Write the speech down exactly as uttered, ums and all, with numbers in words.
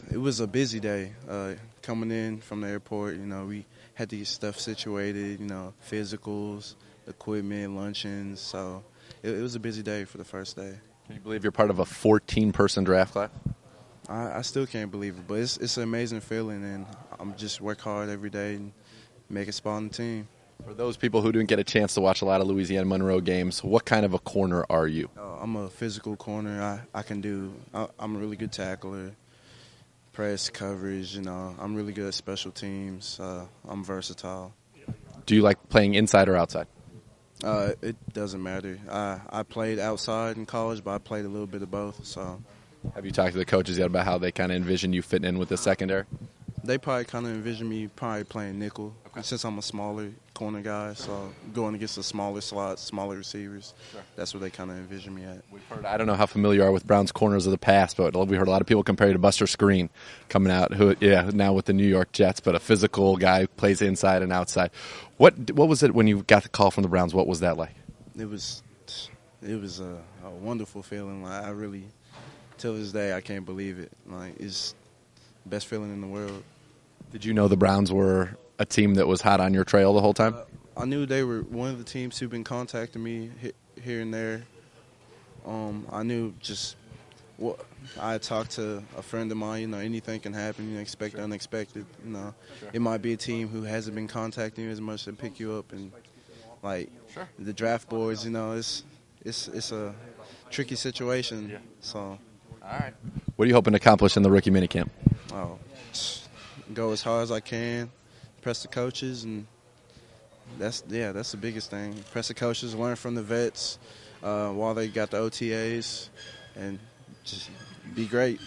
it was a busy day. Uh, coming in from the airport, you know, we had to get stuff situated, you know, physicals, equipment, luncheons. So it, it was a busy day for the first day. Can you believe you're part of a fourteen-person draft class? I, I still can't believe it, but it's it's an amazing feeling, and I'm just work hard every day and make a spot on the team. For those people who didn't get a chance to watch a lot of Louisiana Monroe games, what kind of a corner are you? Uh, I'm a physical corner. I, I can do I, I'm a really good tackler, press, coverage, you know. I'm really good at special teams. Uh, I'm versatile. Do you like playing inside or outside? Uh, it doesn't matter. I, I played outside in college, but I played a little bit of both. So Have you talked to the coaches yet about how they kind of envision you fitting in with the secondary? they probably kind of envision me probably playing nickel, okay, since I'm a smaller corner guy. So going against the smaller slots, smaller receivers, sure, that's what they kind of envision me at. We've heard, I don't know how familiar you are with Brown's corners of the past, but we heard a lot of people compare you to Buster Screen coming out, who yeah, now with the New York Jets, but a physical guy who plays inside and outside. What what was it when you got the call from the Browns? What was that like? It was it was a, a wonderful feeling. Like, I really, till this day, I can't believe it. Like, it's the best feeling in the world. Did you know the Browns were a team that was hot on your trail the whole time? Uh, I knew they were one of the teams who've been contacting me here and there. Um, I knew just what I had talked to a friend of mine. You know, anything can happen. You know, expect the unexpected. You know, sure, it might be a team who hasn't been contacting you as much and pick you up, and like sure, the draft boards. You know, it's it's it's a tricky situation. Yeah. So, all right. What are you hoping to accomplish in the rookie minicamp? Oh. Go as hard as I can, press the coaches, and that's yeah, that's the biggest thing. Press the coaches, learn from the vets uh, while they got the O T As, and just be great.